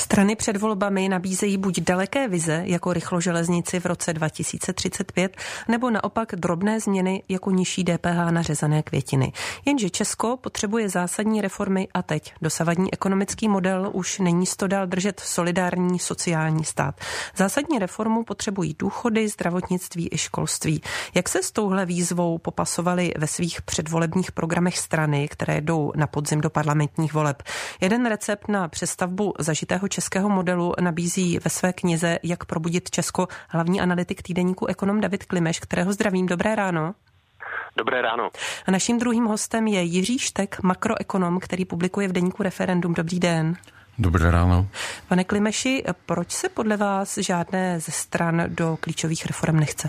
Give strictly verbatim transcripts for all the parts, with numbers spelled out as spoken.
Strany před volbami nabízejí buď daleké vize jako rychloželeznici v roce dva tisíce třicet pět, nebo naopak drobné změny jako nižší D P H na řezané květiny. Jenže Česko potřebuje zásadní reformy a teď. Dosavadní ekonomický model už není sto dál držet solidární sociální stát. Zásadní reformu potřebují důchody, zdravotnictví i školství. Jak se s touhle výzvou popasovali ve svých předvolebních programech strany, které jdou na podzim do parlamentních voleb? Jeden recept na přestavbu zažitého českého modelu nabízí ve své knize Jak probudit Česko hlavní analytik týdeníku Ekonom David Klimeš, kterého zdravím. Dobré ráno. Dobré ráno. A naším druhým hostem je Jiří Štek, makroekonom, který publikuje v deníku Referendum. Dobrý den. Dobré ráno. Pane Klimeši, proč se podle vás žádné ze stran do klíčových reform nechce?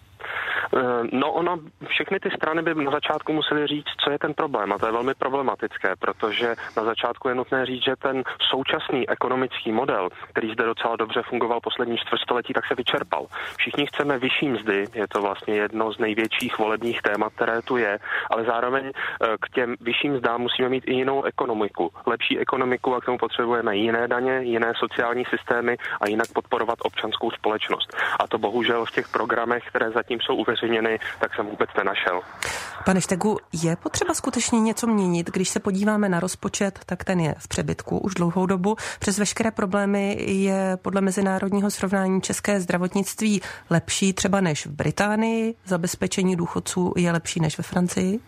No ono, všechny ty strany by na začátku museli říct, co je ten problém, a to je velmi problematické, protože na začátku je nutné říct, že ten současný ekonomický model, který zde docela dobře fungoval poslední čtvrtstoletí, tak se vyčerpal. Všichni chceme vyšší mzdy, je to vlastně jedno z největších volebních témat, které tu je, ale zároveň k těm vyšším mzdám musíme mít i jinou ekonomiku, lepší ekonomiku, a k tomu potřebujeme jiné daně, jiné sociální systémy a jinak podporovat občanskou společnost. A to bohužel v těch programech, které zatím jsou uveřejněny, tak jsem vůbec nenašel. Pane Štegu, je potřeba skutečně něco měnit? Když se podíváme na rozpočet, tak ten je v přebytku už dlouhou dobu. Přes veškeré problémy je podle mezinárodního srovnání české zdravotnictví lepší třeba než v Británii? Zabezpečení důchodců je lepší než ve Francii?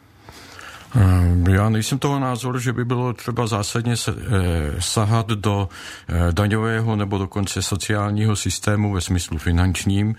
Já nejsem toho názoru, že by bylo třeba zásadně sahat do daňového nebo dokonce sociálního systému ve smyslu finančním.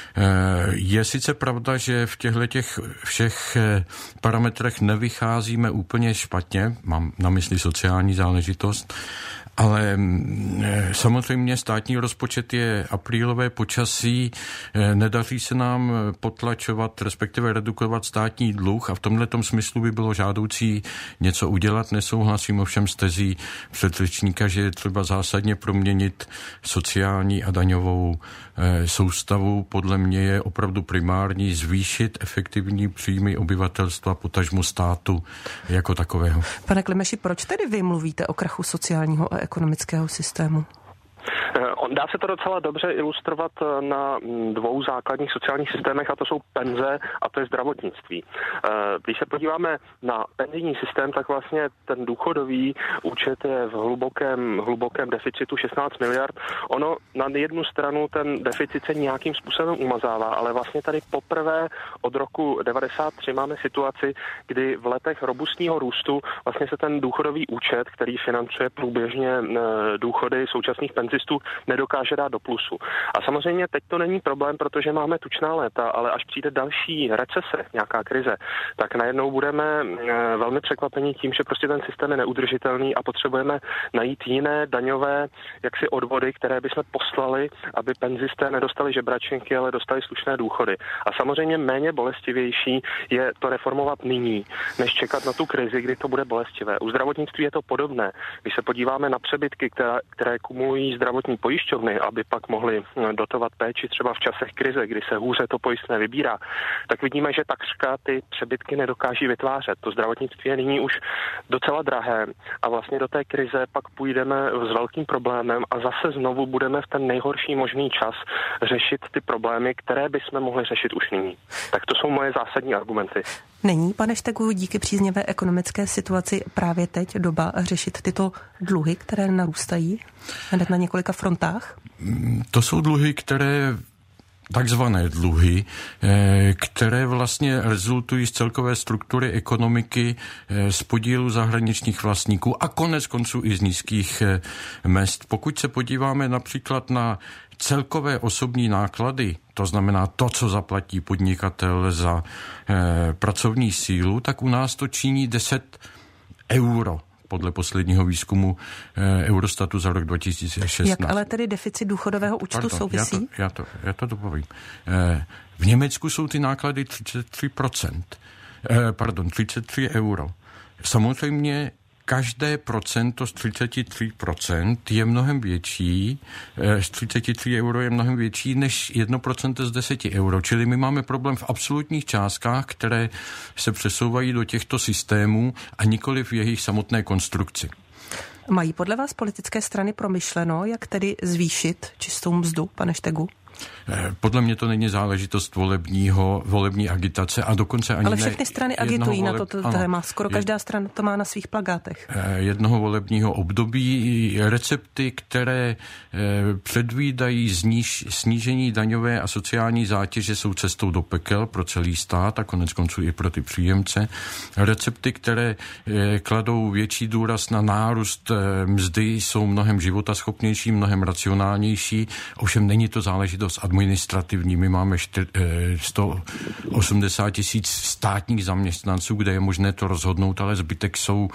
Je sice pravda, že v těchto těch všech parametrech nevycházíme úplně špatně, mám na mysli sociální záležitost, ale samozřejmě státní rozpočet je aprílové počasí, nedaří se nám potlačovat, respektive redukovat státní dluh, a v tomhletom smyslu by bylo žádoucí něco udělat. Nesouhlasím ovšem s tezí předřečníka, že je třeba zásadně proměnit sociální a daňovou soustavu. Podle mě je opravdu primární zvýšit efektivní příjmy obyvatelstva, potažmo státu jako takového. Pane Klimeši, proč tedy vy mluvíte o krachu sociálního a ekonomického systému? Dá se to docela dobře ilustrovat na dvou základních sociálních systémech, a to jsou penze a to je zdravotnictví. Když se podíváme na penzijní systém, tak vlastně ten důchodový účet je v hlubokém, hlubokém deficitu šestnáct miliard. Ono na jednu stranu ten deficit se nějakým způsobem umazává, ale vlastně tady poprvé od roku devadesát tři máme situaci, kdy v letech robustního růstu vlastně se ten důchodový účet, který financuje průběžně důchody současných penzistů, nedokáže dát do plusu. A samozřejmě teď to není problém, protože máme tučná léta, ale až přijde další recese, nějaká krize, tak najednou budeme velmi překvapeni tím, že prostě ten systém je neudržitelný a potřebujeme najít jiné daňové jaksi odvody, které bychom poslali, aby penzisté nedostali žebračenky, ale dostali slušné důchody. A samozřejmě méně bolestivější je to reformovat nyní, než čekat na tu krizi, kdy to bude bolestivé. U zdravotnictví je to podobné. Když se podíváme na přebytky, které, které kumulují zdravotní pojišťovny, aby pak mohli dotovat péči třeba v časech krize, kdy se hůře to pojistné vybírá, tak vidíme, že takřka ty přebytky nedokáží vytvářet. To zdravotnictví je nyní už docela drahé a vlastně do té krize pak půjdeme s velkým problémem a zase znovu budeme v ten nejhorší možný čas řešit ty problémy, které bychom mohli řešit už nyní. Tak to jsou moje zásadní argumenty. Není, pane Štegu, díky příznivé ekonomické situaci právě teď doba řešit tyto dluhy, které narůstají hned na několika frontách? To jsou dluhy, které takzvané dluhy, které vlastně rezultují z celkové struktury ekonomiky, z podílu zahraničních vlastníků a konec konců i z nízkých mezd. Pokud se podíváme například na celkové osobní náklady, to znamená to, co zaplatí podnikatel za eh, pracovní sílu, tak u nás to činí deset euro. Podle posledního výzkumu eh, Eurostatu za rok dva tisíce šestnáct. Jak ale tedy deficit důchodového účtu Pardon, souvisí? Já to, já to, já to dopovím. Eh, v Německu jsou ty náklady třicet tři procent. Eh, pardon, třicet tři euro. Samozřejmě každé procento z třicet tři procent je mnohem větší, z třicet tři euro je mnohem větší než jedno procento z deseti euro. Čili my máme problém v absolutních částkách, které se přesouvají do těchto systémů a nikoli v jejich samotné konstrukci. Mají podle vás politické strany promyšleno, jak tedy zvýšit čistou mzdu, pane Štegu? Podle mě to není záležitost volebního, volební agitace a dokonce ani Ale všechny ne strany agitují voleb, na toto téma. Skoro každá je, strana to má na svých plakátech. Jednoho volebního období recepty, které předvídají zníž, snížení daňové a sociální zátěže, jsou cestou do pekel pro celý stát a konec konců i pro ty příjemce. Recepty, které kladou větší důraz na nárůst mzdy, jsou mnohem životaschopnější, mnohem racionálnější. Ovšem není to záležitost administrativní. My máme sto osmdesát tisíc státních zaměstnanců, kde je možné to rozhodnout, ale zbytek jsou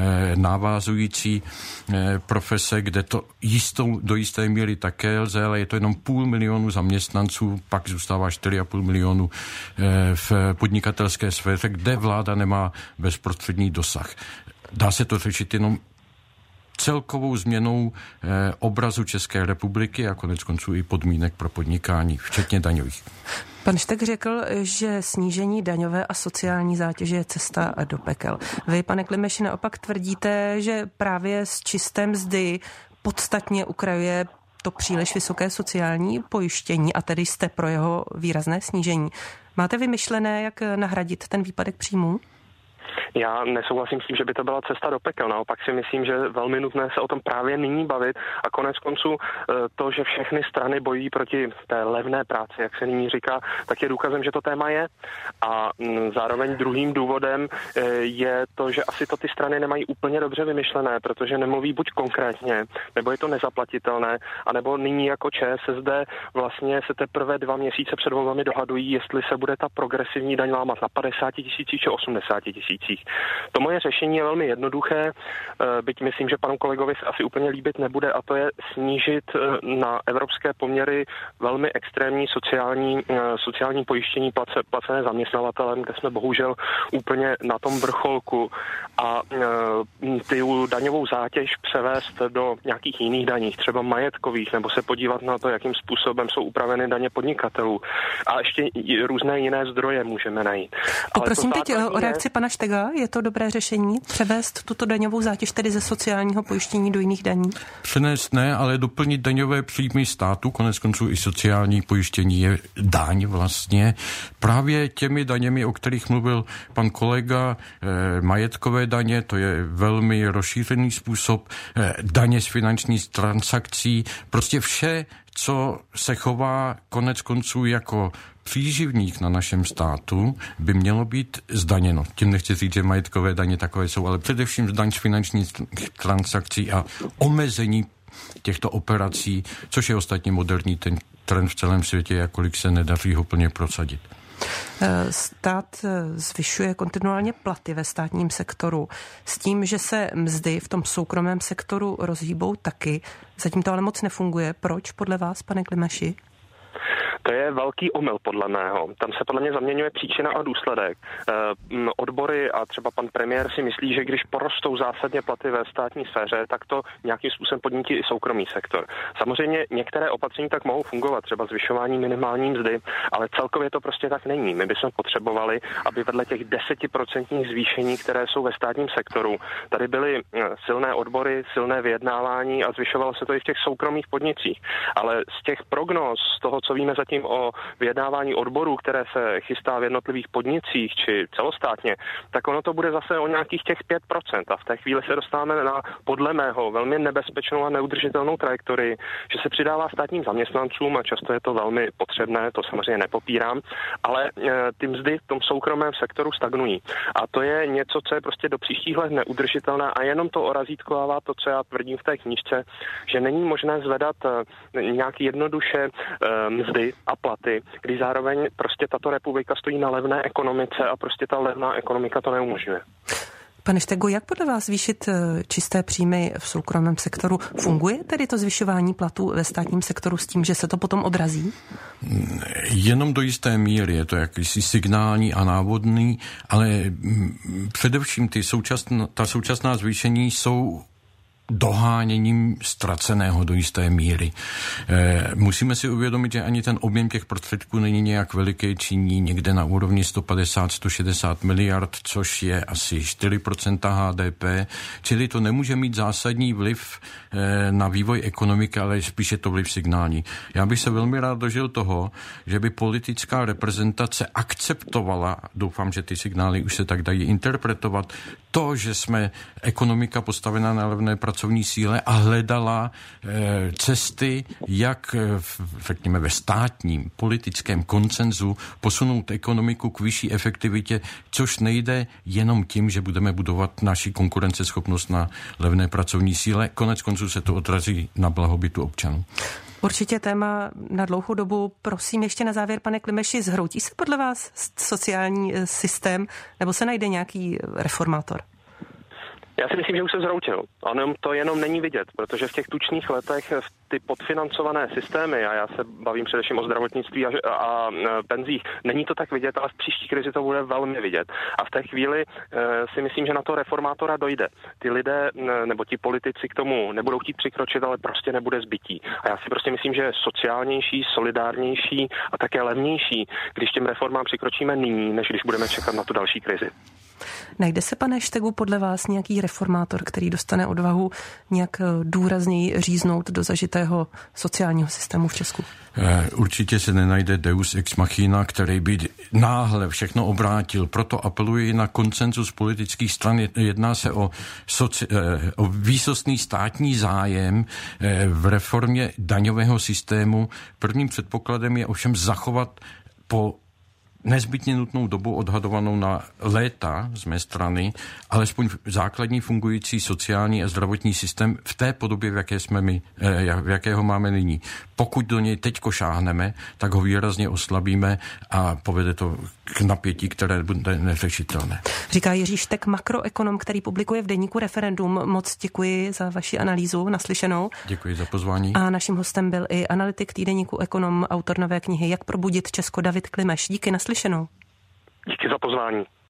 návazující profese, kde to jistou, do jisté míry také lze, ale je to jenom půl milionu zaměstnanců, pak zůstává čtyři a půl milionu v podnikatelské sféře, kde vláda nemá bezprostřední dosah. Dá se to řešit jenom celkovou změnou eh, obrazu České republiky a konec konců i podmínek pro podnikání, včetně daňových. Pan Šteg řekl, že snížení daňové a sociální zátěže je cesta do pekel. Vy, pane Klimeši, naopak tvrdíte, že právě z čisté mzdy podstatně ukrajuje to příliš vysoké sociální pojištění a tedy jste pro jeho výrazné snížení. Máte vymyšlené, jak nahradit ten výpadek příjmů? Já nesouhlasím s tím, že by to byla cesta do pekel. Naopak si myslím, že je velmi nutné se o tom právě nyní bavit a konec konců to, že všechny strany bojují proti té levné práci, jak se nyní říká, tak je důkazem, že to téma je. A zároveň druhým důvodem je to, že asi to ty strany nemají úplně dobře vymyšlené, protože nemluví buď konkrétně, nebo je to nezaplatitelné, anebo nyní jako ČSSD vlastně se teprve dva měsíce před volbami dohadují, jestli se bude ta progresivní daň lámat na padesát tisících či osmdesát tisících. To moje řešení je velmi jednoduché, byť myslím, že panu kolegovi se asi úplně líbit nebude, a to je snížit na evropské poměry velmi extrémní sociální, sociální pojištění place, placené zaměstnavatelem, kde jsme bohužel úplně na tom vrcholku, a ty daňovou zátěž převést do nějakých jiných daní, třeba majetkových, nebo se podívat na to, jakým způsobem jsou upraveny daně podnikatelů. A ještě různé jiné zdroje můžeme najít. Poprosím teď o reakci pana Štega. Je to dobré řešení převést tuto daňovou zátěž tedy ze sociálního pojištění do jiných daní? Přenést ne, ale doplnit daňové příjmy státu, konec konců i sociální pojištění je daň vlastně. Právě těmi daněmi, o kterých mluvil pan kolega, eh, majetkové daně, to je velmi rozšířený způsob, eh, daně z finančních transakcí, prostě vše, co se chová konec konců jako příživník na našem státu, by mělo být zdaněno. Tím nechci říct, že majetkové daně takové jsou, ale především daň z finančních transakcí a omezení těchto operací, což je ostatně moderní ten trend v celém světě, jakolik se nedaří ho plně prosadit. Stát zvyšuje kontinuálně platy ve státním sektoru s tím, že se mzdy v tom soukromém sektoru rozhýbou taky. Zatím to ale moc nefunguje. Proč podle vás, pane Klimeši? To je velký omyl podle mého. Tam se podle mě zaměňuje příčina a důsledek. E, odbory a třeba pan premiér si myslí, že když porostou zásadně platy ve státní sféře, tak to nějakým způsobem podnítí i soukromý sektor. Samozřejmě některé opatření tak mohou fungovat, třeba zvyšování minimální mzdy, ale celkově to prostě tak není. My bychom potřebovali, aby vedle těch desetiprocentních zvýšení, které jsou ve státním sektoru, tady byly silné odbory, silné vyjednávání a zvyšovalo se to i v těch soukromých podnicích. Ale z těch prognóz, z toho, co víme zatím o vyjednávání odborů, které se chystá v jednotlivých podnicích či celostátně, tak ono to bude zase o nějakých těch pět procent a v té chvíli se dostáváme na podle mého velmi nebezpečnou a neudržitelnou trajektorii, že se přidává státním zaměstnancům a často je to velmi potřebné, to samozřejmě nepopírám, ale ty mzdy v tom soukromém sektoru stagnují. A to je něco, co je prostě do příštích let neudržitelné a jenom to orazítkovává to, co já tvrdím v té knížce, že není možné zvedat nějak jednoduše mzdy a platy, když zároveň prostě tato republika stojí na levné ekonomice a prostě ta levná ekonomika to neumožňuje. Pane Štego, jak podle vás zvýšit čisté příjmy v soukromém sektoru? Funguje tedy to zvyšování platů ve státním sektoru s tím, že se to potom odrazí? Jenom do jisté míry je to jakýsi signální a návodný, ale především ty současná, ta současná zvýšení jsou doháněním ztraceného do jisté míry. E, musíme si uvědomit, že ani ten objem těch prostředků není nějak veliký, činí někde na úrovni sto padesát až sto šedesát miliard, což je asi čtyři procenta H D P, čili to nemůže mít zásadní vliv e, na vývoj ekonomiky, ale spíše to vliv signální. Já bych se velmi rád dožil toho, že by politická reprezentace akceptovala, doufám, že ty signály už se tak dají interpretovat, to, že jsme ekonomika postavená na levné pracovní síle a hledala e, cesty, jak v, řekněme ve státním politickém konsenzu posunout ekonomiku k vyšší efektivitě, což nejde jenom tím, že budeme budovat naši konkurenceschopnost na levné pracovní síle. Konec konců se to odrazí na blahobytu občanů. Určitě téma na dlouhou dobu. Prosím ještě na závěr, pane Klimeši, zhroutí se podle vás sociální systém nebo se najde nějaký reformátor? Já si myslím, že už se zhroutil. Ono to jenom není vidět, protože v těch tučných letech ty podfinancované systémy, a já se bavím především o zdravotnictví a, a, a penzích, není to tak vidět, ale v příští krizi to bude velmi vidět. A v té chvíli e, si myslím, že na to reformátora dojde. Ty lidé ne, nebo ti politici k tomu nebudou chtít přikročit, ale prostě nebude zbytí. A já si prostě myslím, že je sociálnější, solidárnější a také levnější, když těm reformám přikročíme nyní, než když budeme čekat na tu další krizi. Najde se, pane Štegu, podle vás nějaký reformátor, který dostane odvahu nějak důrazněji říznout do zažitého sociálního systému v Česku? Určitě se nenajde deus ex machina, který by náhle všechno obrátil. Proto apeluji na konsenzus politických stran. Jedná se o, soci, o výsostný státní zájem v reformě daňového systému. Prvním předpokladem je ovšem zachovat po nezbytně nutnou dobu odhadovanou na léta z mé strany, alespoň základní fungující sociální a zdravotní systém v té podobě, v jaké jsme my, v jakého máme nyní. Pokud do něj teďko šáhneme, tak ho výrazně oslabíme a povede to k napětí, které bude neřešitelné. Říká Jiří Šteg, makroekonom, který publikuje v deníku Referendum. Moc děkuji za vaši analýzu, naslyšenou. Děkuji za pozvání. A naším hostem byl i analytik týdeníku Ekonom, autor nové knihy Jak probudit Česko, David Klimeš. Díky, naslyšenou. Díky za pozvání.